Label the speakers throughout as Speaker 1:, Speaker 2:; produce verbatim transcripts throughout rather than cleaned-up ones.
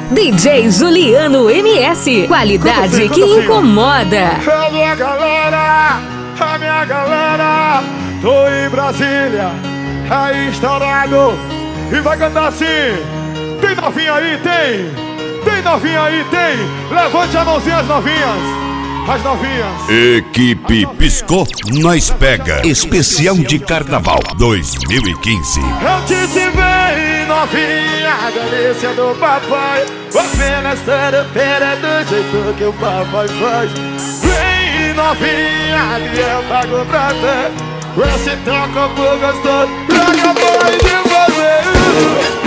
Speaker 1: D J Juliano M S, qualidade que incomoda.
Speaker 2: A minha galera, a minha galera, tô em Brasília, aí estourado, e vai cantar assim. Tem novinha aí, tem? Tem novinha aí, tem? Levante a mãozinha as novinhas. As novinhas.
Speaker 3: Equipe Piscou, nós pega. Especial de Carnaval dois mil e quinze.
Speaker 2: Eu disse vem novinha, a delícia do papai. Apenas terapia do jeito que o papai faz. Vem novinha, que eu pago pra ter. Esse teu corpo gostoso, eu acabei de fazer.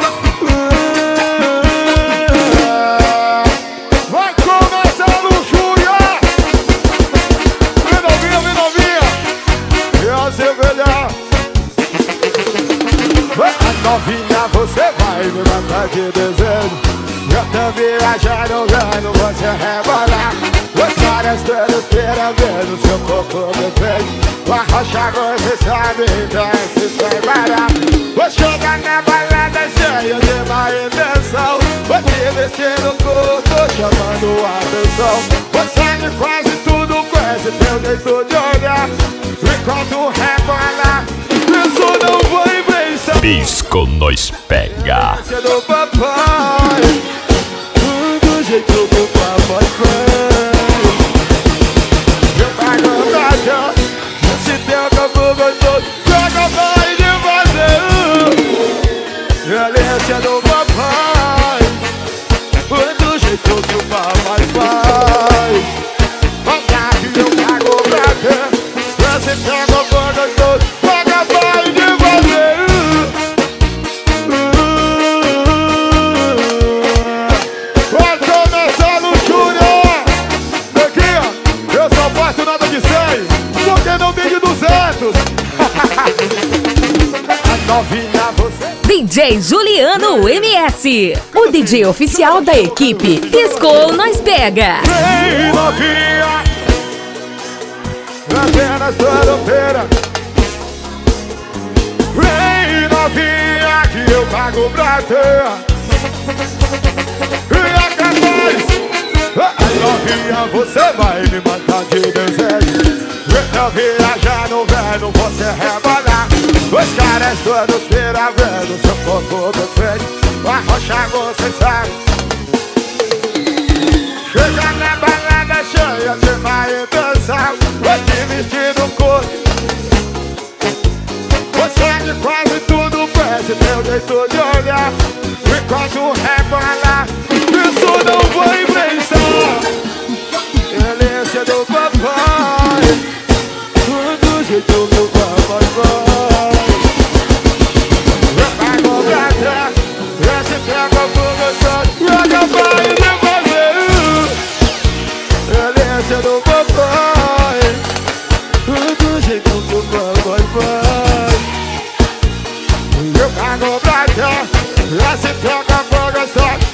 Speaker 2: Novinha, você vai me matar de desejo. Eu tô viajando, vendo você rebolar. Os caras todos querem ver o seu corpo perfeito. A rocha você sabe, então se sai barato. Vou chegar na balada cheia de má intenção. Vou te vestir no corpo, chamando a atenção. Você me quase tudo com esse teu jeito de olhar. Enquanto rebola, isso não vai vencer.
Speaker 3: Pisco nós pega.
Speaker 2: Do papai, do jeito que o papai faz. Eu pago pra cá, esse teu corpo gostoso, eu acabei de fazer. Delícia do papai, do jeito que o papai faz. Olha que eu pago pra cá, esse teu corpo gostoso, eu acabei de fazer.
Speaker 1: D J Juliano M S, o D J oficial da equipe Piscou, nós pega.
Speaker 2: Vem novinha, apenas toda-feira. Vem novinha, que eu pago pra ter. E é capaz, ai novinha, você vai me matar de desejo. Eu tô viajando, vendo você rebolar. Os caras todos viram vendo seu corpo perfeito. A rocha você sabe. Chega na balada cheia de má intenção. Vou te vestir no corpo. Você me quase tudo com esse teu jeito de olhar. Enquanto rebola, isso não vai pensar. Delícia do papai, do jeito que o papai faz. Do papai, do jeito que o papai faz. Eu pago pra cá, esse teu corpo gostoso,